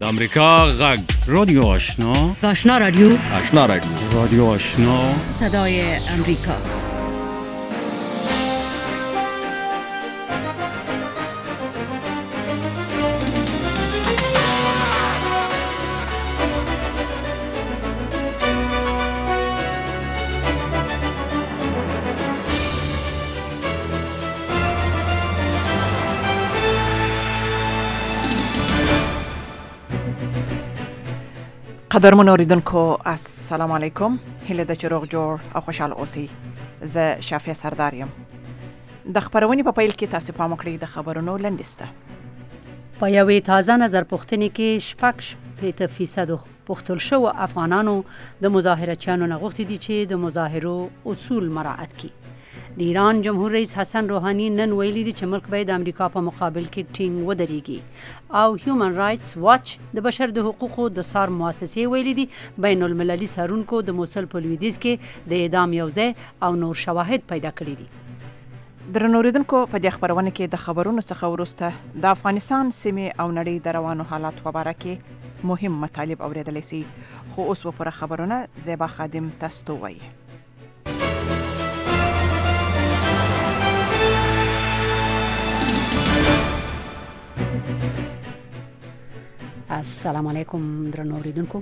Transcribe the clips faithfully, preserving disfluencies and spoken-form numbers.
د امریکا غږ رادیو آشنا آشنا رادیو آشنا رادیو رادیو آشنا صدای امریکا. قدرمن اوریدونکو السلام علیکم. هیله د چروغ جوړ او خوشاله اوسئ. زه شافیه سردار یم. د خبرونې په پیل کې تاسو پام وکړئ د خبرونو لنډیسته. په یوې تازه نظر پوښتنې کې شپږ شپېته فیصد پوښتل شوو افغانانو د مظاهرچیانو نه غوښتي دي چې د مظاهرو اصول مراعات کړي. د ایران جمهور رئیس حسن روحانی نن ویلي دي چې ملک باید د امریکا په مقابل کې ټینګ ودرېږي او هیومن رائټس واچ د بشر د حقوقو د سار مؤسسې ویلي دي بین المللي څارونکو د موصل په لویدیځ کې د اعدام یو ځای او نور شواهد پیدا کړي دي. درنو اوریدونکو په دې خبرونه کې د خبرونو څخه وروسته د افغانستان سیمې او نړۍ د روانو حالات په اړه کې مهم مطالب اوریدلی سي، خو اوس په پوره خبرونه زیبا خادم تاسو ته وایي. السلام علیکم درنو اوریدونکو.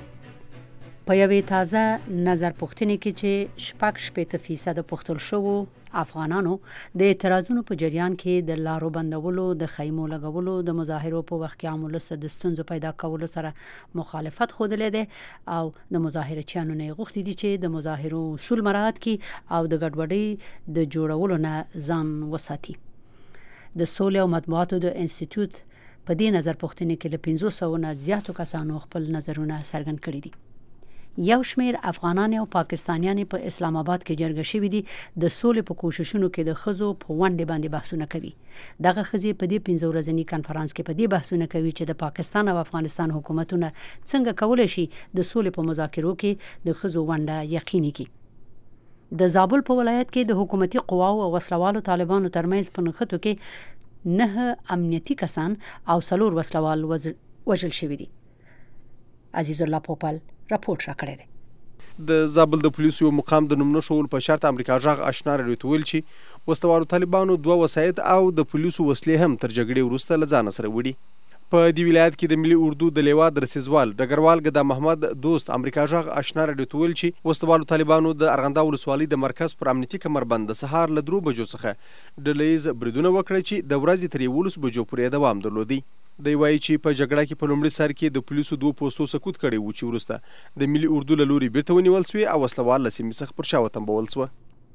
په یوې تازه نظر پوښتنې کې چې شپږ شپېته فیصد پوښتل شوو افغانانو د اعتراضونو په جریان کې د لارو بندولو، د خیمو لګولو، د مظاهرو په وخت کې عاملو سره د ستونزو پیدا کولو سره مخالفت ښودلی دی او د مظاهرچیانو نه غوښتي دي چې د مظاهرو اصول مراعات کړي او د ګډوډۍ د جوړولو نه ځان وساتي. د سولې او مطبوعاتو د انسټیټیوټ په دې نظر پوښتنې کې له پنځو سوو نه زیاتو کسانو خپل نظرونه څرګند کړي دي. یو شمیر افغانان او پاکستانیان په اسلام آباد کې جرګه شوي دي د سولې په کوششونو کې د ښځو په ونډې باندې بحثونه کوي. دغه ښځې په دې پنځه ورځني کنفرانس کې په دې بحثونه کوي چې د پاکستان او افغانستان حکومتونه څنګه کولی شي د سولې په مذاکرو کې د ښځو ونډه یقیني کړي. د زابل په ولایت کې د حکومتي قواو او وسلوالو طالبانو ترمنځ په نښتو کې نه امنیتي کسان او څلور وسلوال وژل شوي دي. عزیز الله پوپل راپورټ راکړی دی. د زابل د پولیسو یو مقام د نوم نه ښوول په شرط امریکا غږ آشنا راډیو ته ویل چې وسلوالو طالبانو دوه وسایط او د پولیسو وسلې هم تر جګړې وروسته له ځانه سره وړي. په دې ولایت کې د ملي اردو د لیوا درسیزوال ډګروال ګدا محمد دوست امریکا غږ آشنا راډیو ته ویل چې وسلوالو طالبانو د ارغنده ولسوالۍ د مرکز پر امنیتي کمربند د سهار له درو بجو څخه ډلهییز بریدونه وکړل چې د ورځې تر یولسو بجو پورې دوام درلودی. دی وایي چې په جګړه کې په لومړي سر کې د پولیسو دوه پوستو سقوط کړی و چې وروسته د ملي اردو له لوري بیرته ونیول سوې او وسلوال له سیمې څخه پر شا وتمبول سوه.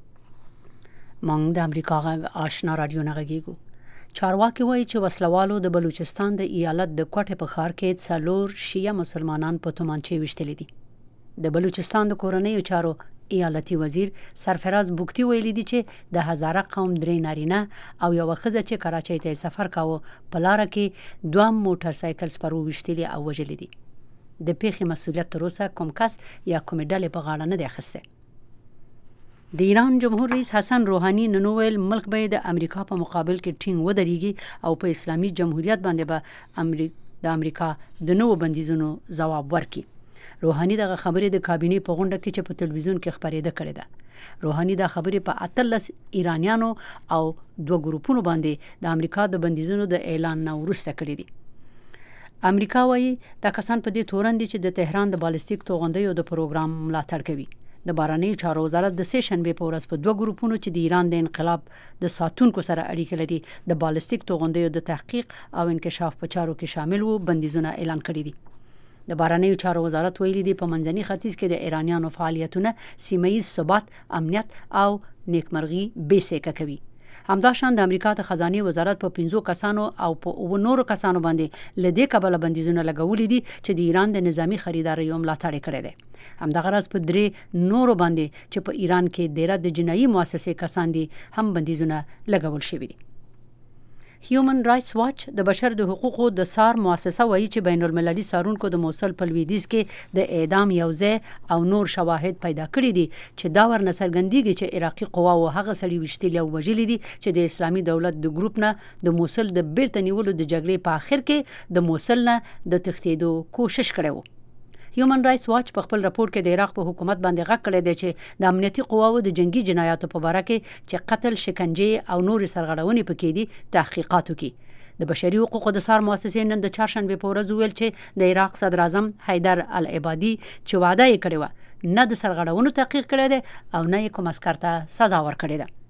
موږ د امریکا غږ آشنا راډیو نه غږیږو. چارواکي وایي چې وسلوالو د بلوچستان د ایالت د کوټې په ښار کې څلور شیعه مسلمانان په تومانچې ویشتلي دي. د بلوچستان د کورنیو چارو ایالتي وزیر سرفراز بوکتی ویلي دي چې د هزاره قوم درې نارینه او یوه ښځه چې کراچۍ ته سفر کاوه په لاره کې دوه موټر سایکل سپرو ویشتلي او وژلي دي. د پیښې مسؤلیت تر اوسه کوم کس یا کومې ډلې په غاړه نه دی اخیستی. د ایران جمهور رئیس حسن روحانی نن ویل ملک به د امریکا په مقابل کې ټینګ ودرېږي او په اسلامي جمهوریت باندې به د امریکا د نوو بندیزونو ځواب ورکړي. روحانی دغه خبرې د کابینې په غونډه کې چې په تلویزیون کې خپرېده کړې ده. روحانی دا خبرې په اتلس ایرانیانو او دوه ګروپونو باندې د امریکا د بندیزونو د اعلان نه وروسته کړې دي. امریکا وایي دا کسان په دې تورن دي چې د تهران د بالستیک توغندیو د پروګرام ملاتړ کوي. د بهرنیو چارو وزارت د سې شنبې په ورځ په دوه ګروپونو چې د ایران د انقلاب د ساتونکو سره اړیکه لري د بالستیک توغندیو د تحقیق او انکشاف په چارو کې شامل وو بندیزونه اعلان کړي دي. د بهرنیو چارو وزارت ویلي دی په منځني ختیځ کې د ایرانیانو فعالیتونه سیمه ییز ثبات، امنیت او نیکمرغي بې سیکه کوي. همداشان د امریکا د خزانه وزارت په پنځو کسانو او په اوو نورو کسانو باندې لدې کبله بندیزونه لګولي دي چې د ایران د نظامی خریداریو ملاتړ کړی دی. همدغه راز په درې نورو باندې چې په ایران کې ډیره د جنایي مؤسسې کسان دي هم بندیزونه لګول شوي دي. هیومن رائټس واچ د بشر د حقوقو د سار مؤسسه وایي چې بین المللي سارونکو د موصل په لویدیځ کې د اعدام یو ځای او نور شواهد پیدا کړي دي چې دا ورنه څرګندېږي چې عراقي قواو هغه سړي وشتلي او وژلي دي چې د اسلامي دولت د ګروپ نه د موصل د بیرته نیولو د جګړې په آخر کې د موصل نه د تښتېدو کوشش کړی و. هیومن رائټس واچ په خپل راپور کې د عراق په حکومت باندې غږ کړی دی چې د امنیتي قواو د جنگي جنایاتو په باره کې چې قتل، شکنجې او نور سرغړونې پکې دي تحقیقات وکړي. د بشري حقوقو د سار مؤسسې نن د چهارشنبه په ورځ ویل چې د عراق صدر اعظم حیدر العبادي چې وعده یې کړې وه نه د سرغړونو تحقیق کړی دی او نه یې کوم عسکر ته سزا ورکړې ده.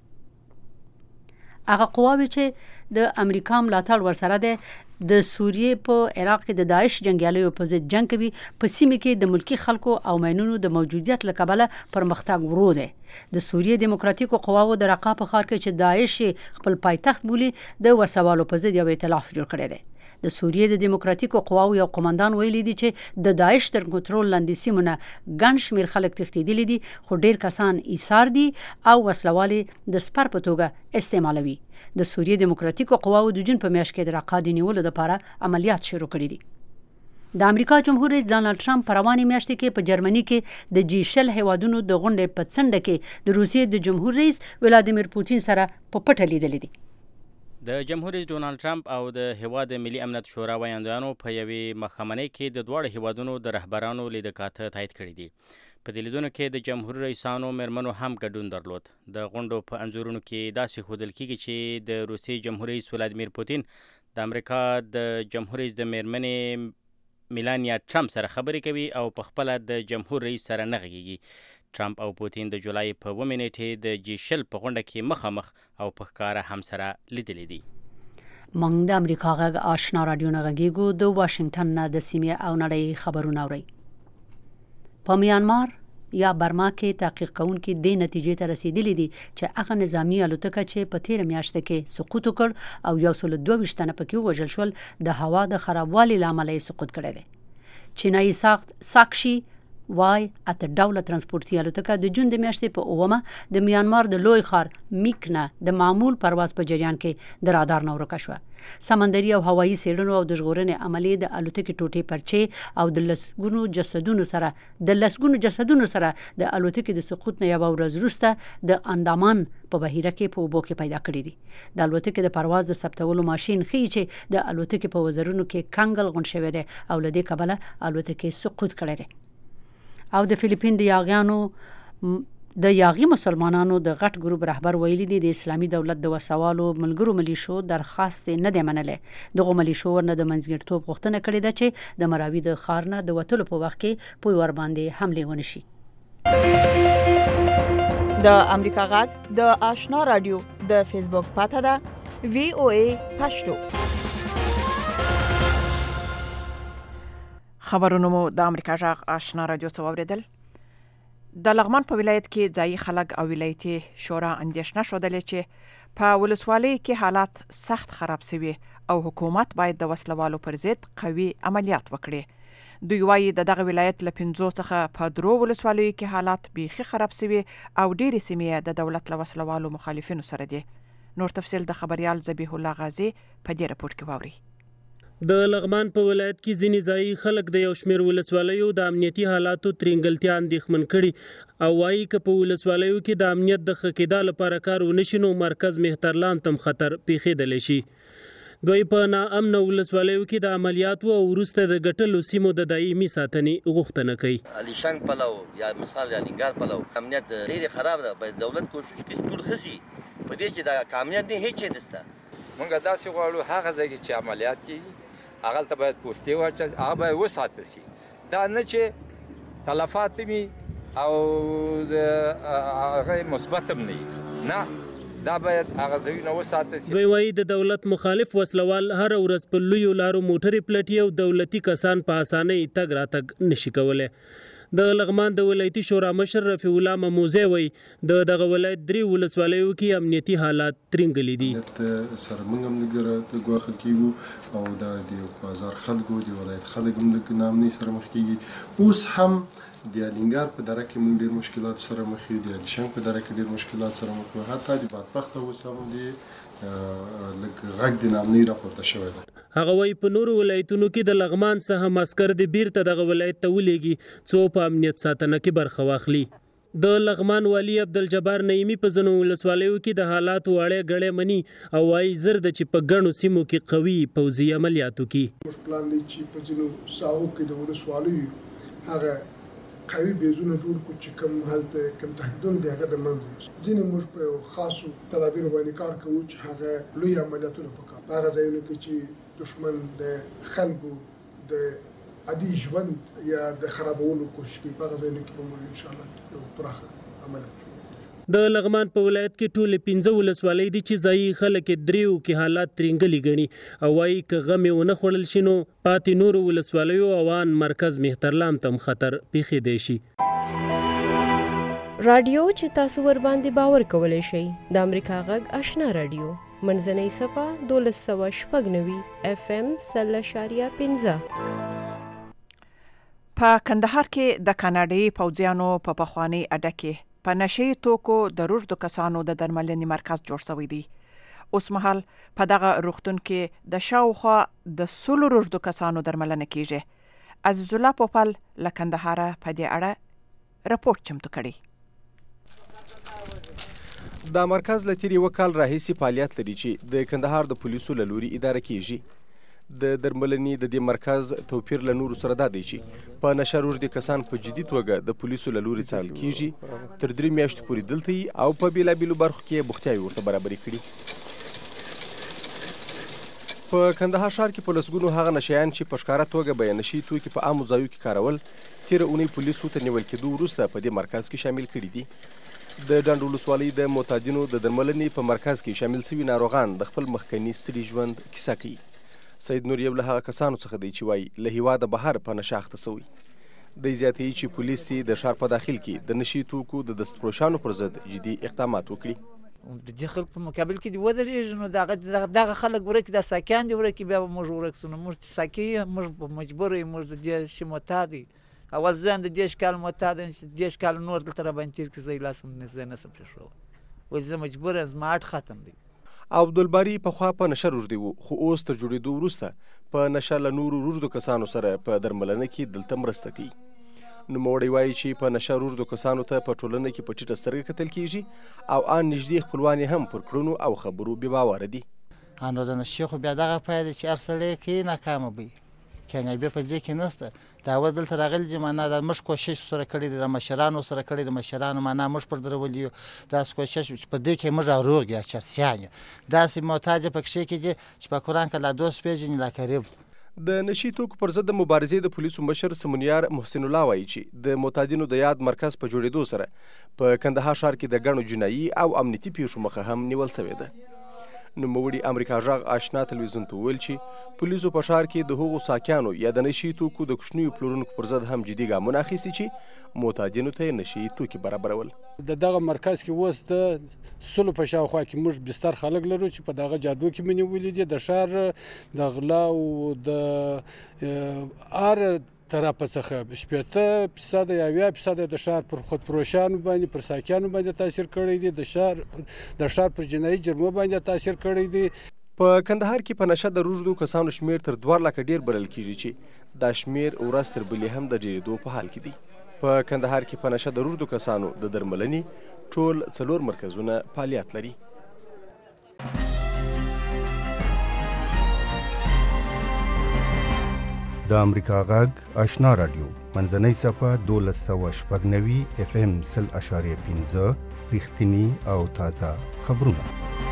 هغه قواوې چې د امریکا ملاتړ ورسره ده د سوریې په عراق کې د داعش جنگیالیو په ضد جنگ کوي. په سیمه کې د ملکی خلکو او مینونو د موجودیت له کبله پرمختګ ورو دی. د سوریې دیموکراتیکو قواو د رقا په ښار کې چې داعش خپل پایتخت بولي د وسوالو په ضد یو ائتلاف جوړ کړی دی. د سوریې د دیموکراتیکو قواو یو قومندان ویلي دی چې د داعش تر کنټرول لاندې سیمونه ګڼ شمېر خلک تښتېدلي دي خو ډېر کسان ایثار دي او وسلوالې د سپر په توګه استعمالوي. د سوریې دیموکراتیکو قواو د جون په میاشت کې د رقا د نیولو لپاره عملیات شروع کړي دي. د امریکا جمهور رئیس ډانلډ ټرمپ په روانې میاشت کې په جرمني کې د جی شل هیوادونو د غونډې په څنډه کې د روسیې د جمهور رئیس ولادیمیر پوتین سره په پټه لیدلې دي. د جمهور رئیس ډونالد ټرمپ او د هیواد ملي امنیت شورا ویاندویانو په یوې مخامنۍ کې د دواړو هیوادونو د رهبرانو لیدکاته تایید کړي دي. په دې لیدونو کې د جمهور رئیسانو میرمنو هم ګډون درلود. د غونډو په انځورونو کې داسې ښودل کېږي چې د روسیې جمهور رئیس ولادیمیر پوتین د امریکا د جمهور رئیس د میرمنې میلانیا ټرمپ سره خبرې کوي او په خپله د جمهور رئیس سره نه غږیږي. ټرمپ او پوتین د جولای په اوومې نیټې د جی شل په غونډه کې مخامخ او په ښکاره هم سره لیدلي دي. موږ د امریکا غږ آشنا راډیو نه غږیږو. د واشنګټن نه د سیمې او نړۍ خبرونه اورئ. په میانمار یا برما کې تحقیق کوونکي دې نتیجې ته رسیدلي دي چې هغه نظامی الوتکه چې په تیر میاشت کې سقوط وکړ او یو سل دوه ویشت تنه پکې ووژل شول د هوا د خرابوالي له امله یې سقوط کړی دی. چینایي ساخت ساکشي وای اته ډوله ترانسپورتي الوتکه د جون د میاشتې په اومه د میانمار د لوی ښار میک نه د معمول پرواز په جریان کې د رادار نه ورکه شوه. سمندري او هوایي څېړنو او د ژغورنې عملیې د الوتکې ټوټې پرچې او د لسګونو جسدونو سره د لسګونو جسدونو سره د الوتکې د سقوط نه یوه ورځ وروسته د اندامان په بحیره کې په اوبو کې پیدا کړي دي. د الوتکې د پرواز د ثبتولو ماشین ښیي چې د الوتکې په وزرونو کې کنګل غونډ شوی دی او له دې کبله الوتکې سقوط کړی دی. او د فلیپین د یاغیانو د یاغي مسلمانانو د غټ ګروپ رهبر ویلي دي د اسلامي دولت د وسوالو ملګرو ملیشو درخواست نه دی منلی. دغه ملیشو ورنه د منځګړیتوب غوښتنه کړې ده چې د مراوي د ښار نه د وتلو په وخت کې پوی ور باندې حملې ونشي. د امریکا غږ د آشنا رادیو د فیسبوک پاته ده وی او ای پښتو. خبرونه مو د امریکا غږ آشنا رادیو څخه واوریدل. د لغمان په ولایت کې ځایي خلک او ولایتي شورا اندېښنه ښودلې چې په ولسوالۍ کې حالات سخت خراب شوي او حکومت باید د وسلوالو پر ضد قوي عملیات وکړي. دوی وایي د دغه ولایت له پنځو څخه په درو ولسوالیو کې حالات بیخي خراب شوي او ډېرې سیمې د دولت له وسلوالو مخالفینو سره دي. نور تفصیل د خبريال ذبیح الله غازی په دې راپور کې واوري. د لغمان په ولایت کې ځینې ځایي خلک د یو شمېر ولسوالیو د امنیتي حالاتو ترینګلتیا اندېښمن کړي او وایي که په ولسوالیو کې د امنیت د ښه کېدا لپاره کار ونشي نو مرکز مهترلام تم خطر پیښېدلی شي. دوی په ناامنه ولسوالیو کې د عملیاتو او وروسته د ګټلو سیمو د دایمي ساتنې غوښتنه کوي. علیشنګ پلو یا مثال یا ننګار پلو امنیت ډېر خراب ده. باید دولت کوشش کوي ټول خسي په دې چې د امنیت نه هیڅ نشته. موږ داسې غواړو هغه ځای کې چې عملیات کیږي هغه ته باید پوستې واچي هغه باید وساتل شي. دا نه چې تلفات وي او د هغه مثبت هم نه وي، نه دا باید هغه ځایونه وساتل شي. دوی وایي د دولت مخالف وسلوال هره ورځ په لویو لارو موټرې پلټي او دولتي کسان په اسانۍ تګ راتګ نشي کولی. د لغمان د ولایتي شورا مشر رفیع الله مموزی وایي د دغه ولایت درې ولسوالیو کې امنیتي حالات ترینګلي دي. سره موږ هم لږ زره د ګواښل کېږو او دا د بازار خلکو د ولایت خلک هم لږ ناامنۍ سره مخ کېږي. اوس هم د الینګار په دره کې موږ ډېر مشکلات سره مخ یو، د الیشنګ په دره کې ډېر مشکلات سره مخ یو، حتی د بادپخته اوس هم د لږ غږ د ناامنۍ راپورته شوی دی. هغه وایي په نورو ولایتونو کې د لغمان څخه هم عسکر د بیرته دغه ولایت ته ولېږي څو په امنیت ساتنه کې برخه واخلي. د لغمان والی عبدالجبار نعیمي په ځینو ولسوالیو کې د حالاتو اړې ګړې مني او وایي زر ده چې په ګڼو سیمو کې قوي پوځي عملیاتو کې موږ پلان دی چې په ځینو ساحو کې د ولسوالیو هغه قوي بیزونه جوړ کړو چې کوم هلته کوم تهدیدونه دي هغه د منځه ځینې موږ په خاصو تدابیرو باندې کار کوو چې هغه لوی عملیاتونه پکار هغه ځایونه کې چې دشمن د خلکو د عادي ژوند یا د خرابولو کوشش کوي هغه ځایونه کې به موږ ان شاء الله یو پراخه عملیات د لغمان په ولایت کې ټول پنځه ولسوالۍ دي چې ځایي خلک دریو کې حالات ترینګلي ګڼي او وایي که غم یې ونه خوړل شي نو پاتې نورو ولسوالیو اوان مرکز مهترلام تم خطر پیښیدی شي. رادیو چې تاسو ور باندې باور کولی شئ د امریکا غږ آشنا رادیو منځنۍ صفحه دولس سوه شپږ نوي اف ام سل اشاریه پنځه. په کندهار کې د کاناډایي پوځیانو په پخوانۍ اډه کې په نشي توکو د روږدو کسانو د درملنې مرکز جوړ شوی دی. اوس مهال په دغه روغتون کې د شاوخوا د سلو روږدو کسانو درملنه کیږي. عزیز الله پوپل له کندهاره په دې اړه راپورټ چمتو کړی. دا مرکز له تیر یو کال راهیسې فعالیت لري چې د کندهار د پولیسو له لوري اداره کیږي. د درملنې د دې مرکز توپیر له نورو سره دا دی چې په نشه روږدي کسان په جدي توګه د پولیسو له لوري څارل کیږي، تر درې میاشتې پورې دلته وي او په بېلابېلو برخو کې بوختیاوې ورته برابرې کړي. په کندهار ښار کې په لسګونو هغه نشیان چې په ښکاره توګه به یې نشي توکي په عامو ځایو کې کارول تېره اونۍ پولیسو ته نیول کېدو وروسته په دې مرکز کې شامل کړي دي. د ډنډ ولسوالۍ د معتادینو د درملنې په مرکز کې شامل شوي ناروغان د خپل مخکني ستړي ژوند کیسه کوي. سید نور یو له هغه کسانو څخه دی چې وایي له هېواده بهر په نشه اخته سوی. دی زیاتوي چې پولیس یې د ښار په داخل کې د نشي توکو د دستفروشانو پر ضد جدي اقدامات وکړي. د دې خلکو په مقابل کې دې ودرېږي نو دغه دغه خلک ورک دا ساکیان دي ورک بیا به موږ ورک سو نو موږ چې ساکي موږ په مجبور یو موږ د دې شي معتاد اول ځان د دې ښکال معتاد د دې ښکال نور دلته را باندې تیر کې زه لاسم نه زه نه سم پرېښو وایي زه مجبور یم زما اټ ختم دی. عبدالباري پخوا په نشه روږدی و خو اوس تر جوړېدو وروسته په نشه له نورو روږدو کسانو سره په درملنه کې دلته مرسته کوي. نوموړی وایي چې په نشه روږدو کسانو ته په ټولنه کې په ټیټه سترګه کتل کېږي او ان نږدې خپلوان یې هم پر کړنو او خبرو بې باوره دي. نو د نشې خو بیا دغه پای دی چې هر سړی کوي ناکامه وي کامیابي په دې کې نشته. دا اوس دلته راغلي دي معنا دا موږ کوشش سره کړی دی د مشرانو سره کړی د مشرانو معنا موږ پر درولي یو داسې کوشش په دې کې موږ روغ یا چرسیان داسې محتاج پکښې کې دي چې په قرآن کې لا دوست پېژني لا قریب. د نشي توکو پر ضد مبارزې د پولیسو مشر سمونیار محسن الله وایي چې د معتادینو د یاد مرکز په جوړېدو سره په کندهار ښار کې د ګڼو جنایي او امنیتي پیښو مخه هم نیول سوې ده. نوموړي امریکا غږ آشنا تلویزیون ته وویل چې پولیسو په ښار کې د هغو ساکیانو یا د نشي توکو د کوچنیو پلورونکو پر ضد هم جدي ګامونه اخیستي چې معتادینو ته یې نشي توکي برابرول. د دغه مرکز کې اوس د سلو په شاوخوا کې موږ بستر خلک لرو چې په دغه جادو کې مې نیولي دي د ښار د غلا او د هر طرفه څخه شپېته فیصده یا اویا فیصده د ښار پر خودفروشانو باندې پر ساکیانو باندې تاثیر کړی دی د ښار د ښار پر جنایي جرمو باندې تاثیر کړی دی. په کندهار کې په نشه د روږدو کسانو شمیر تر دوه لکه ډیر بلل کېږي چې دا شمیر ورځ تر بلې هم د ډېرېدو په حال کې دی. په کندهار کې په نشه د روږدو کسانو د درملنې ټول څلور مرکزونه فعالیت لري. د امریکا غږ آشنا رادیو منځنۍ صفحه دولس سوه شپږ نوي اف ام سل اشاریه پنځه رښتیني او تازه خبرونه.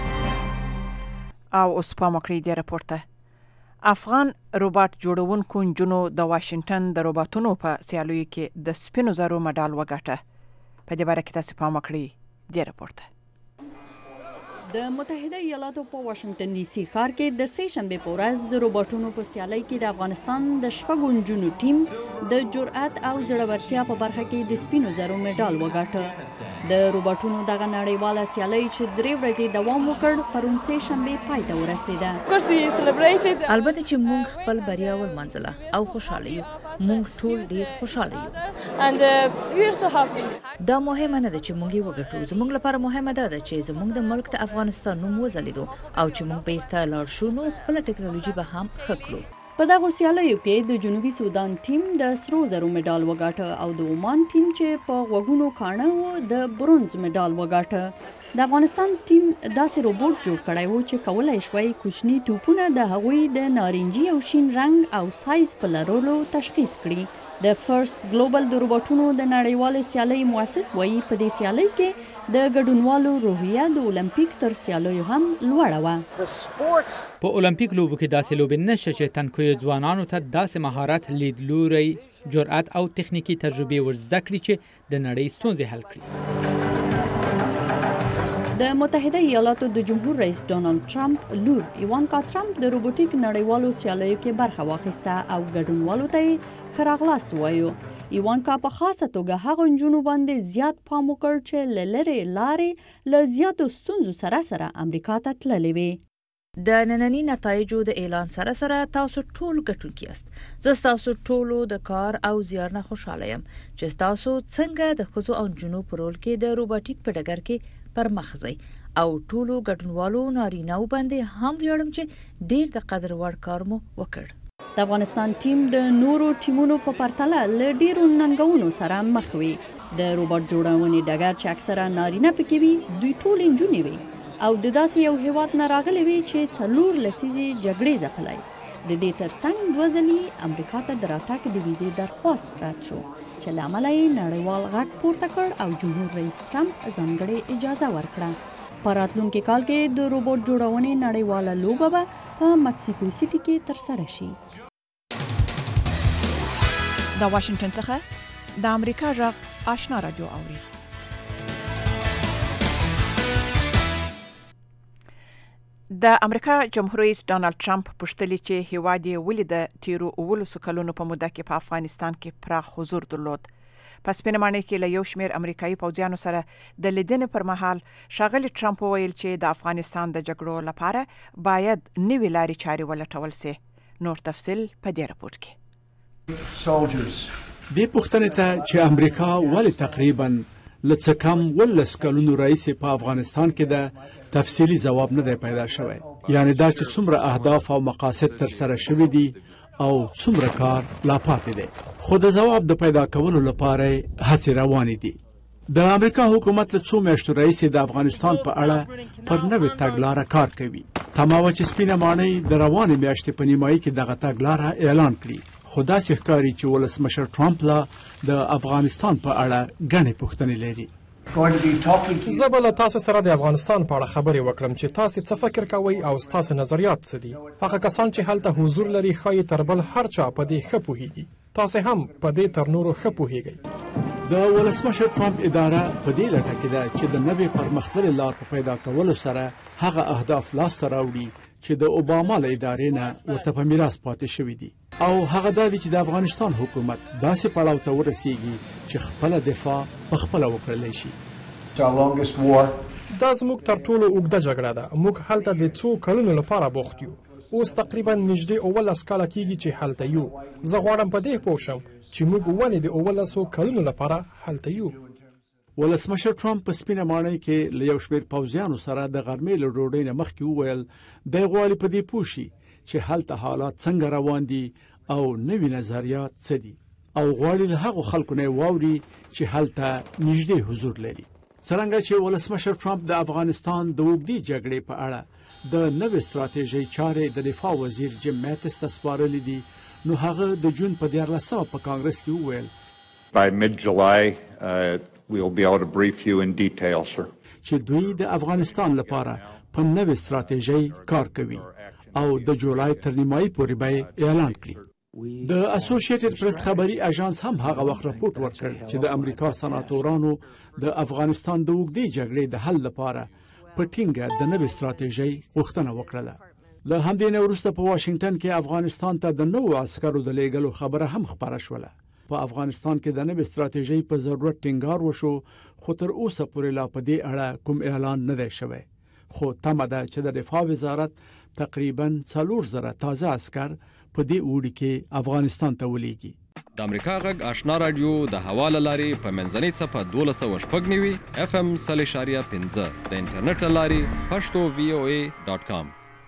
او اوس پام وکړئ دې راپور ته. افغان روباټ جوړونکو نجونو د واشنګټن د روباټونو په سیالیو کې د سپینو زرو مډال وګاټه. په دې باره کې تاسو پام وکړئ دې راپور ته. د متحده ایالاتو په واشنگټن ډي سي ښار کې د سې شنبې په ورځ د روباټونو په سیالۍ کې د افغانستان د شپږو نجونو ټیم د جرأت او زړورتیا په برخه کې د سپینو زرو مډال وګاټه. د روباټونو دغه نړیواله سیالۍ چې درې ورځې دوام وکړ پرون سې شنبې پای ته ورسېده. البته چې موږ خپل بریا ولمنځله او خوشاله یو. موږ ټول ډیر خوشاله یو. دا مهمه نه ده چې موږ یې وګټو. زموږ لپاره مهمه ده چې زموږ د ملک د افغانستان نوم وځلیدو او چې موږ بیرته لاړ شو نو خپله ټکنالوژي به هم ښه کړو. په دغو سیالیو کې د جنوبي سودان ټیم د سرو زرو مډال وګاټه او د عمان ټیم چې په غوږونو کاڼه و د برونز مډال وګاټه. د افغانستان ټیم داسې روبوټ جوړ کړی و چې کولای شوی کوچني توپونه د هغوی د نارنجي او شین رنګ او سایز په لرلو تشخیص کړي. د فرست ګلوبل د روباټونو د نړیوالې سیالۍ مؤسس وایي په دې سیالۍ کې د ګډونوالو روحیه د اولمپیک تر سیالیو هم لوړه وه. په اولمپیک لوبو کې داسې لوبې نشته چې تنکیو ځوانانو ته داسې مهارت، لیدلوری، جرأت او تخنیکي تجربې ورزده کړي چې د نړۍ ستونزې حل کړي. د متحده ایالاتو د جمهور رئیس ډونالد ټرمپ لور ایوانکا ټرمپ د روبوټیک نړیوالو سیالیو کې برخه واخیسته او ګډونوالو ته یې ښه راغلاست ووایو. ایوانکا په خاصه توګه هغو نجونو باندې زیات پام وکړ چې له لرې لارې له زیاتو ستونزو سره سره امریکا ته تللې وې. د ننني نتایجو د اعلان سره سره تاسو ټول ګټونکي یاست. زه ستاسو ټولو د کار او زیار نه خوشاله یم چې تاسو څنګه د ښځو او نجونو په رول کې د روباټیک په ډګر کې پرمخ ځئ او ټولو ګډونوالو نارینه‌و باندې هم ویاړم چې ډیر د قدر وړ کار مو وکړ. د افغانستان ټیم د نورو ټیمونو په پرتله له ډیرو ننګونو سره مخ وي. د روباټ جوړونې ډګر چې اکثره نارینه پکې وي دوی ټول نجونې وي او د داسې یو هیواد نه راغلي وي چې څلور لسیزې جګړې ځپلی. د دې ترڅنګ دوه ځلې امریکا ته د راتګ د ویزې درخواست رد شو چې له امله یې نړیوال غږ پورته کړ او جمهور رئیس ټرمپ ځانګړې اجازه ورکړه. په راتلونکي کال کې د روبوټ جوړونې نړیواله لوبه به په مکسیکو سیټي کې ترسره شي. د واشنگټن څخه د امریکا غږ آشنا رادیو اوري. د امریکا جمهور رئیس ډونالد ټرمپ پوښتلي چې هیواد یې ولې د تیرو اوولسو کلونو په موده کې په افغانستان کې پراخ حضور درلود. په سپینمانۍ کې له یو شمېر امریکایي پوځیانو سره د لیدنې پر مهال ښاغلي ټرمپ وویل چې د افغانستان د جګړو لپاره باید نوې لارې چارې ولټول سي. نور تفصیل په دې راپورټ کې. دې پوښتنې ته چې امریکا ولې تقریبا له څه کم ولس کلونو راهیسې په افغانستان کې د تفصیلي ځواب نه دی پیدا شوی. یعنی دا چې څومره اهداف او مقاصد ترسره شوي دي او څومره کار لا پاتې دی. خو د ځواب د پیدا کولو لپاره هڅې روانې دي. د امریکا حکومت له څو میاشتو راهیسې د افغانستان په اړه پر نوې تګلاره کار کوي. تمه وه چې سپینه ماڼۍ د روانې میاشتې په نیمایي کې دغه تګلاره اعلان کړي. خو داسې ښکاري چې ولسمشر ټرمپ لا د افغانستان په اړه ګڼې پوښتنې لري. زه به له تاسو سره د افغانستان په اړه خبرې وکړم چې تاسو څه فکر کوئ او ستاسو نظریات څه دي. هغه کسان چې هلته حضور لري ښایي تر بل هر چا په دې ښه پوهیږي. تاسو هم په دې تر نورو ښه پوهیږئ. د ولسمشر ټرمپ اداره په دې لټه کې ده چې د نوې پرمختللې لار په پیدا کولو سره هغه اهداف لاسته راوړي چې د اوباما له ادارې نه ورته په میراث پاتې شوي دي. او هغه دا دی چې د افغانستان حکومت داسې پړاو ته ورسیږي چې خپله دفاع په خپله وکړلی شي. دا زموږ تر ټولو اوږده جګړه ده. موږ هلته د څو کلونو لپاره بوخت یو. اوس تقریبا نږدې اوولس کاله کېږي چې هلته یو. زه غواړم په دې پوه شم چې موږ ولې د اوولسو کلونو لپاره هلته یو. ولسمشر ټرمپ په سپینه ماڼۍ کې له یو شمېر پوځیانو سره د غرمې له ډوډۍ نه مخکې وویل دی غواړي په دې پوه شي چې هلته حالات څنګه روان دي او نوي نظریات څه دي او غواړي له هغو خلکو نه واوري چې هلته نږدې حضور لري. څرنګه چې ولسمشر ټرمپ د افغانستان د اوږدې جګړې په اړه د نوې ستراتیژۍ چارې د دفاع وزیر جیم میتس ته سپارلې دي نو هغه د جون په دیارلسمه په کانګرس کې وویل By mid-July, uh, we'll be able to brief you in detail, sir. چې دوی د افغانستان لپاره په نوې ستراتیژۍ کار کوي او د جولای تر نیمایي پورې به اعلان کړي. د اسوسییټډ پریس خبري اژانس هم هغه وخت راپورټ ورکړ چې د امریکا سناتورانو د افغانستان د اوږدې جګړې د حل لپاره په ټینګه د نوې ستراتیژۍ غوښتنه وکړله. له همدې نه وروسته په واشنګټن کې افغانستان ته د نوو عسکرو د لیږلو خبره هم خپره شوله. په افغانستان کې د نوې ستراتیژۍ په ضرورت ټینګار وشو، خو تر اوسه پورې لا په دې اړه کوم اعلان نه دی شوی. خو تمه ده چې د دفاع وزارت تقریبا څلور زره تازه عسکر په دې اوړي کې افغانستان ته ولېږي. د امریکا غږ آشنا رادیو د هوا له لارې په منځنۍ څپه دولس سوه شپږ نوي اف ام سل اشاریه پنځه د انټرنیټ له لارې پښتو وی او ای ډاټ کام.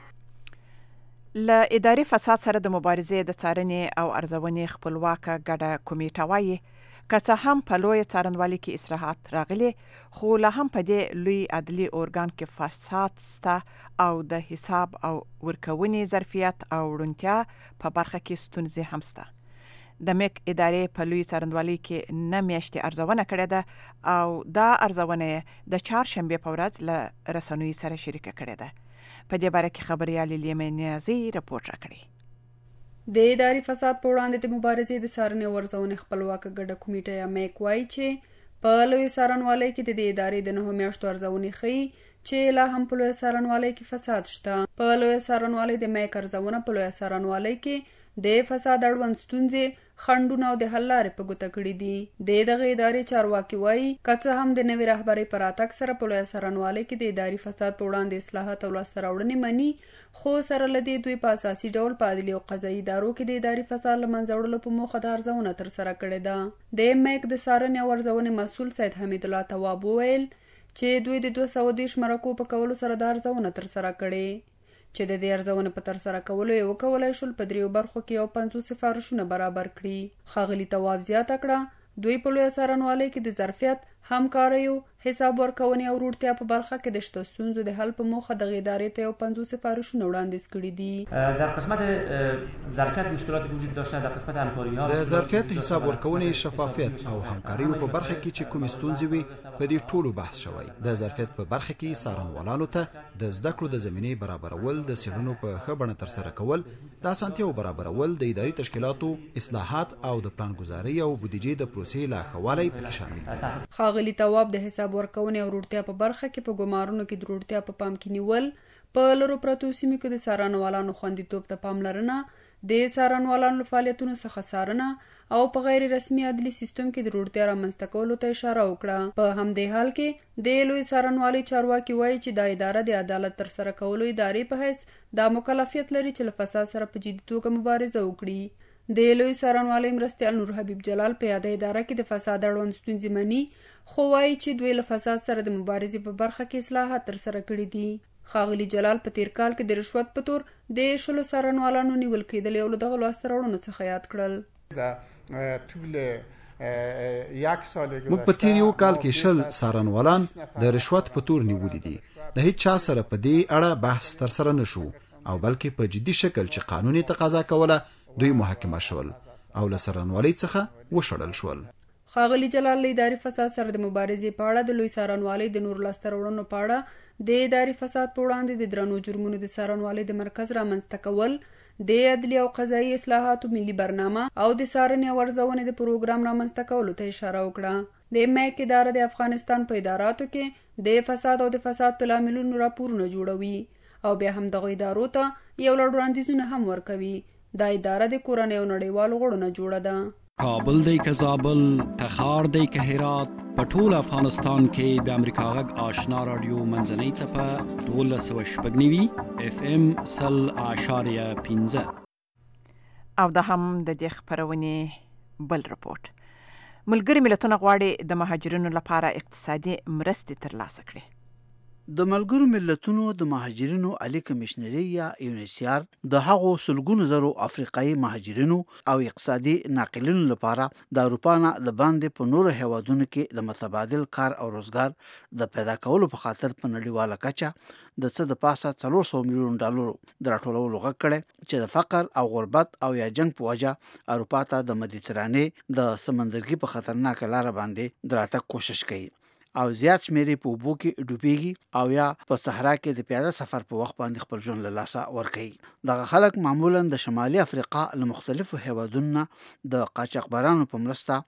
له اداري فساد سره د مبارزې د څارنې او ارزونې خپلواکه ګډه کمیټه وایي که څه هم په لویه څارنوالۍ کې اصلاحات راغلي، خو لا هم په دې لوی عدلي ارګان کې فساد سته او د حساب او ورکونې ظرفیت او روڼتیا په برخه کې ستونزې هم سته. د میک ادارې په لوی څارنوالۍ کې نه میاشتې ارزونه کړې ده او دا ارزونه د چهارشنبې په ورځ له رسنیو سره شریکه کړې ده. په دې باره کې خبريال لیمه نیازي رپورټ راکړی. د اداري فساد په وړاندې د مبارزې د څارنې او ارزونې خپلواکه ګډه کمیټه یا میک وایي چې په لوی څارنوالۍ کې د دې ادارې د نهو میاشتو ارزونې ښیي چې لا هم په لوی څارنوالۍ کې فساد شته. په لوی څارنوالۍ د میک ارزونه په لوی څارنوالۍ کې د فساد اړوند ستونزې، خنډونه او د حل لارې په ګوته کړي دي. د دغه ادارې چارواکي وایي که څه هم د نوې رهبرۍ په راتګ سره په لوی څارنوالۍ کې د اداري فساد په وړاندې اصلاحات او لاسته راوړنې مني، خو سره له دې دوی په اساسي ډول په عدلي او قضایي ادارو کې د اداري فساد له منځه وړلو په موخه د ارزونه ترسره کړې ده. د میک د څارنې او ارزونې مسؤل سید حمید الله تواب وویل چې دوی د دوه سوه دېرش مرکو په کولو سره د ارزونه ترسره کړې چې د دې ارزونه په ترسره کولو یې وکولای شول په دریو برخو کې یو پنځوس سفارشونه برابر کړي. ښاغلي تواب زیاته کړه دوی په لویه څارنوالۍ کې د ظرفیت، همکاریو، حساب ورکونې او روڼتیا په برخه کې د شته ستونزو د حل په موخه دغه ادارې ته یو پنځوس سفارشونه وړاندیز کړي دي. در قسمت ظرفیت مشکلاتی وجود داشته، در قسمت همکاری‌ها د ظرفیت، حساب ورکونې، شفافیت او همکاریو په برخه کې چې کومې ستونزې وي په دې ټولو بحث شوی. د ظرفیت په برخه کې څارنوالانو ته د زده کړو د زمینې برابرول، د څېړنو په ښه بڼه ترسره کول، د اسانتیاو برابرول، د اداري تشکیلاتو اصلاحات او د پلانګذارۍ او بودیجې د پروسې لا ښه والی پکې شامل دي. ښاغلي تواب د حساب ورکونې او روڼتیا په برخه کې په ګمارونو کې د روڼتیا په پام کې نیول، په لرو پرتو سیمو کې د څارنوالانو خوندیتوب ته پاملرنه، د څارنوالانو فعالیتونو څخه څارنه او په غیر رسمي عدلي سیستم کې د روڼتیا رامنځته کولو ته اشاره وکړه. په همدې حال کې د لوی څارنوالۍ چارواکي وایي چې دا اداره د عدالت ترسره کولو ادارې په حیث دا مکلفیت لري چې له فساد سره په جدي توګه مبارزه وکړي. د لوی څارنوالۍ مرستیال نور حبیب جلال په یاده اداره کې د فساد اړوند ستونزې مني، خو وایي چې دوی له فساد سره د مبارزې په برخه کې اصلاحات ترسره کړي دي. ښاغلي جلال په تیر کال کې د رشوت په تور د شلو څارنوالانو نیول کېدل یو له دغه لاسته راوړنو څخه یاد کړل. موږ په تیر یو کال کې شل څارنوالان د رشوت په تور نیولي دي. د هیڅ چا سره په دې اړه بحث ترسره نشو او بلکې په جدي شکل چې قانوني تقاضا کوله دوی محاکمه شول او له څارنوالۍ څخه وشړل شول. ښاغلي جلال له اداري فساد سره د مبارزې په اړه د لوی څارنوالۍ د نور لاسته راوړنو په اړه د اداري فساد په وړاندې د درنو جرمونو د څارنوالۍ د مرکز رامنځته کول، د عدلي او قضایي اصلاحاتو ملي برنامه او د څارنې او ارزونې د پروګرام رامنځته کولو ته اشاره وکړه. د میک اداره د افغانستان په اداراتو کې د فساد او د فساد په لاملونو راپورونه جوړوي او بیا هم دغه ادارو ته یو لړ وړاندیزونه هم ورکوي. دا اداره د کورنۍ او نړیوالو غړو نه جوړه ده. کابل دی که زابل، تخار دی که هرات، په ټول افغانستان کې د امریکا غږ آشنا رادیو منځنۍ څپه دولس سوه شپږ نوي اف ام سل اشاریه پنځه. او دا هم د دې خپرونې بل رپورټ. ملګري ملتونه غواړي د مهاجرینو لپاره اقتصادي مرستې ترلاسه کړي. د ملګرو ملتونو د مهاجرینو عالی کمشنري یا یونیسیار د هغو سلګونو زرو افریقایي مهاجرینو او اقتصادي ناقلینو لپاره د اروپا نه د باندې په نورو هیوادونو کې د متبادل کار او روزګار د پیدا کولو په خاطر په نړیواله کچه د څه د پاسه څلور سوه میلیون ډالرو د راټولولو غږ کړی چې د فقر او غربت او یا جنګ په وجه اروپا ته د مدیترانې د سمندرګي په خطرناکه لاره باندې د راتګ کوشش کوي او زیات شمیرې په اوبو کې ډوبېږي او یا په صحرا کې د پیاده سفر په وخت باندې خپل ژوند له لاسه ورکوي. دغه خلک معمولا د شمالي افریقا له مختلفو هیوادونو د قاچاقبرانو په مرسته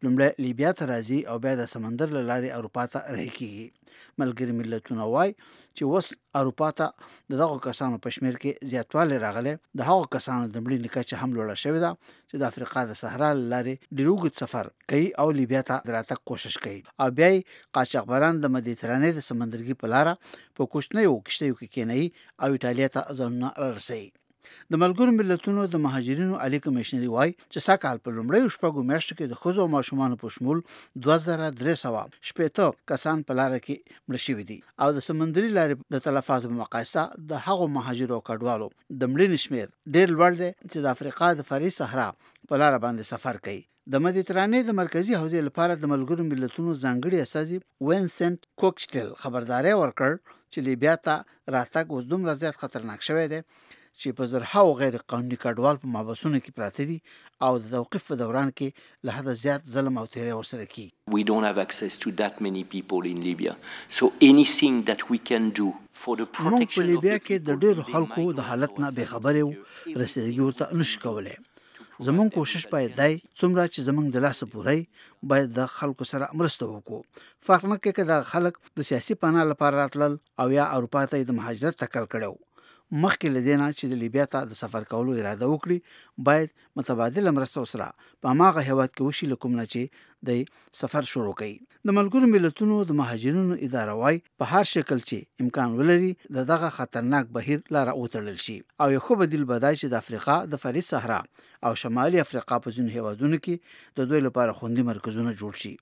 لومړی لیبیا ته راځي او بیا د سمندر له لارې اروپا ته رهي کیږي. ملګري ملتونه وایي چې اوس اروپا ته د دغو کسانو په شمېر کې زیاتوالی راغلی. د هغو کسانو د مړینې کچه هم لوړه شوې ده چې د افریقا د صحرا له لارې ډېر اوږد سفر کوي او لیبیا ته د راتګ کوشش کوي او بیا یې قاچاقبران د مدیترانې د سمندرګي په لاره په کوچنیو کښتیو کې کېنوي او ایټالیا ته ځانونه رارسوي. د ملګرو ملتونو د مهاجرینو عالي کمیشنري وایي چې سږ کال په لومړیو شپږو میاشتو کې د ښځو او ماشومانو په شمول دوه زره درې سوه شپېته کسان په لاره کې مړه شوي دي او د سمندري لارې د تلفاتو په مقایسه د هغو مهاجرو او کډوالو د مړینې شمېر ډېر لوړ دی چې د افریقا د فرعي صحرا په لاره باندې سفر کوي. د مدیترانې د مرکزی حوزې لپاره د ملګرو ملتونو ځانګړي استازي وینسنت کوکسټل خبرداری ورکړ چې لیبیا ته راتګ اوس دومره زیات خطرناک شوی دی چې په زرهاو غیر قانوني کډوال په محبسونو کې پراته دي او د توقیف په دوران کې له حده زیات ظلم او تیری ورسره کیږي. We don't have access to that many people in Libya. So anything that we can do for the protection موږ په لیبیا کې د ډېرو خلکو د حالت نه بې خبرې وو، رسېدګي ورته نشو کولی. زمونږ کوشش باید دی څومره چې زمونږ د لاسه پوری باید د خلکو سره مرسته وکړو. فرق نه کوي که د خلک د سیاسي پناه لپاره راتلل او یا اروپا ته د مهاجرت تکل کړی. مخکې له دې نه چې د لیبیا ته د سفر کولو اراده وکړي باید متبادله مرسته سره په هماغه هیواد کې وشي له کوم نه چې د سفر شروع کوي. د ملګرو ملتونو د مهاجرینو اداره وایي په هر شکل چې امکان ولري د دغه خطرناک بهیر لاره وتړل شي او یو ښه بدیل به دا چې د افریقا د فرعي صحرا او شمالي افریقا په ځینو هیوادونو کې د دوی لپاره خوندي مرکزونه جوړ شي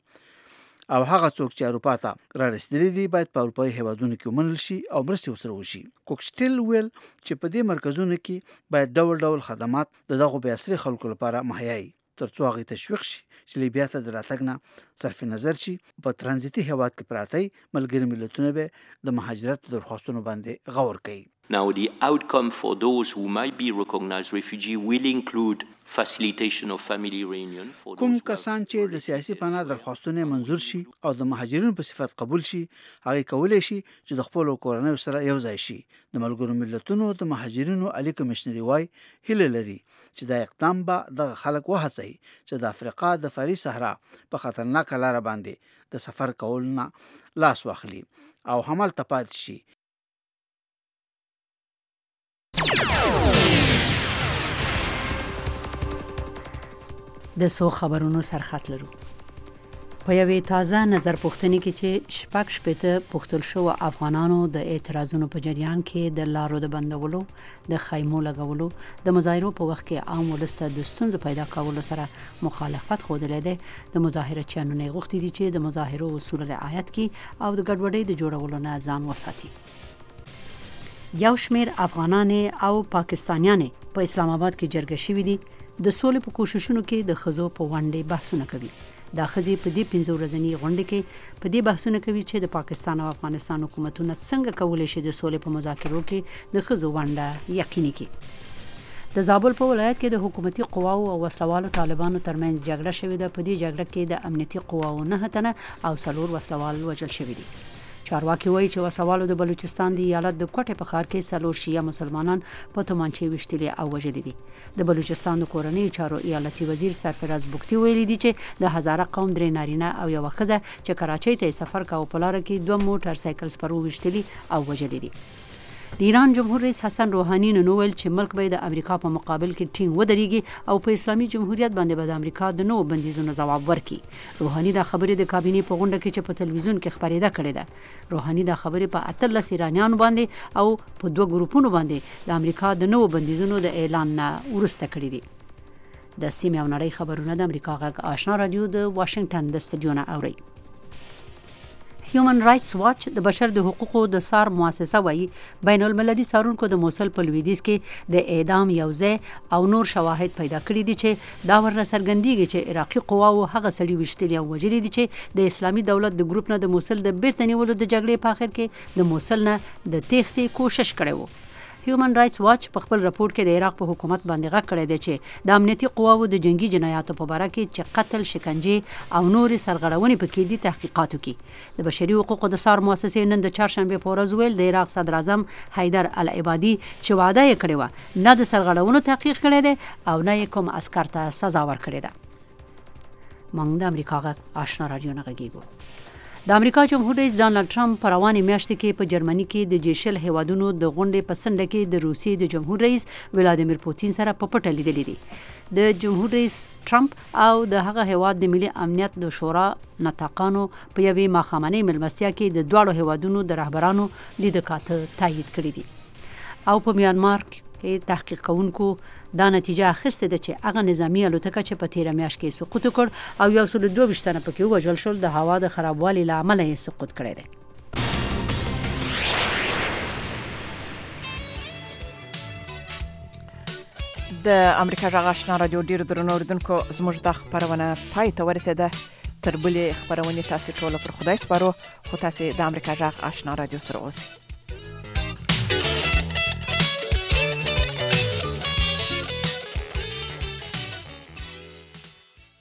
او هغه څوک چې اروپا ته را رسېدلي دي باید په اروپایي هیوادونو کې ومنل شي او مرستې ورسره وشي. کوکسټل ویل چې په دې مرکزونو کې باید ډول ډول خدمات د دغو بې اسرې خلکو لپاره مهیا وي تر څو هغوی تشویق شي چې لیبیا ته د راتګ نه صرف نظر شي. په ترانزیتي هیواد کې پراته ملګري ملتونه به د مهاجرت په درخواستونو باندې غور کوي. Now, the outcome for those who might be recognized refugee will include facilitation of family reunion. کوم کسان چې د سیاسي پناه درخواستونه منظور شي او د مهاجرینو په صفت قبول شي هغه کولی شي چې د خپل کورنۍ سره یو ځای شي. د ملګرو ملتونو د مهاجرینو عالي کمیشنري وایي هیله لري چې دا اقدام به دغه خلک وهڅوي چې د افریقا د فرعي صحرا په خطرناکه لاره باندې د سفر کولو نه لاس واخلي او همالته پاتې شي. د سو خبرونو سرخط لرو. په یوې تازه نظر پوښتنې کې چې شپږ شپېته پوښتل شو افغانانو د اعتراضونو په جریان کې د لارو د بندولو، د خیمو لګولو، د مظاهرو په وخت کې عام ولس ته د ستونزو پیدا کولو سره مخالفت ښودلی دی. د مظاهرچیانو نه غوښتي دي چې د مظاهرو اصول رعایت کړي او د ګډوډۍ د جوړولو نه ځان وساتي. یو شمیر افغانان او پاکستانیان په اسلام آباد کې جرګه شوي دي د سولې په کوششونو کې د ښځو په غونډې بحثونه کوي. دا ښځې په دې پنځه ورځنۍ غونډې کې په دې بحثونه کوي چې د پاکستان او افغانستان حکومتونه څنګه کولی شي د سولې په مذاکرو کې د ښځو ونډه یقیني کړي. د زابل په ولایت کې د حکومتي قواو او وسلوالو طالبانو ترمنځ جګړه شوې ده. په دې جګړه کې د امنیتي قواو نه تنه او څلور وسلوال وژل شوي دي. چارواکي وایي چې وسوالو د بلوچستان د ایالت د کوټې په ښار کې څلور شیعه مسلمانان په تومانچې ویشتلي او وژلي دي. د بلوچستان د کورنیو چارو ایالتي وزیر سرفراز بوکتي ویلي دي چې د هزاره قوم درې نارینه او یوه ښځه چې کراچۍ ته سفر کاوه په لاره کې دوه موټر سایکل سپرو ویشتلي او وژلي دي. د ایران جمهور رئیس حسن روحاني نن وویل چې ملک به د امریکا په مقابل کې ټینګ ودرېږي او په اسلامي جمهوریت باندې به د امریکا د نوو بندیزونو ځواب ورکړي. روحاني دا خبرې د کابینې په غونډه کې چې په تلویزیون کې خپرېده کړې ده. روحاني دا خبرې په اتلس ایرانیانو باندې او په دوه ګروپونو باندې د امریکا د نوو بندیزونو د اعلان نه وروسته کړي دي. د سیمې او نړۍ خبرونه د امریکا غږ آشنا رادیو د واشنگټن د سټډیو نه اوري. هیومن رائټس واچ د بشر د حقوقو د سار مؤسسه وایي بین المللي څارونکو د موصل په لویدیځ کې د اعدام یو ځای او نور شواهد پیدا کړي دي چې دا ورنه څرګندېږي چې عراقي قواو هغه سړي ویشتلي او وژلي دي چې د اسلامي دولت د ګروپ نه د موصل د بیرته نیولو د جګړې په اخر کې د موصل نه د تېښتې کوشش کړی و. هیومن رائټس واچ په خپل راپور کې د عراق په حکومت باندې غږ کړی دی چې د امنیتي قواو د جنگي جنایاتو په باره کې چې قتل، شکنجې او نورې سرغړونې پکې دي تحقیقات وکړي. د بشري حقوقو د سار مؤسسې نن د چهارشنبې په ورځ ویل د عراق صدر اعظم حیدر العبادي چې وعده یې کړې وه نه د سرغړونو تحقیق کړی دی او نه یې کوم عسکر ته سزا ورکړې ده. موږ د امریکا غږ آشنا رادیو نه غږیږو. د امریکا جمهور رئیس ډانلډ ټرمپ په روانې میاشتې کې په جرمني کې د جی شل هیوادونو د غونډې په څنډه کې د روسیې د جمهور رئیس ولادیمیر پوتین سره په پټه لیدلې دي. د جمهور رئیس ټرمپ او د هغه هیواد د ملي امنیت د شورا نطاقانو په یوې ماښامنۍ مېلمستیا کې د دواړو هیوادونو د رهبرانو لیدکاته تایید کړي دي. او په میانمار کې تحقیق کوونکو دا نتیجه اخیسته ده چې هغه نظامی الوتکه چې په تیره میاشت کې سقوط وکړ او یو سل دوه ویشت تنه پکې ووژل شول د هوا د خرابوالي له امله یې سقوط کړی دی. د امریکا غږ آشنا رادیو ډیرو درنو اوریدونکو زموږ د خپرونه پای ته ورسېده. تر بلې خپرونې تاسو ټول پر خدای سپارو، خو تاسو د امریکا غږ آشنا رادیو سره اوسئ.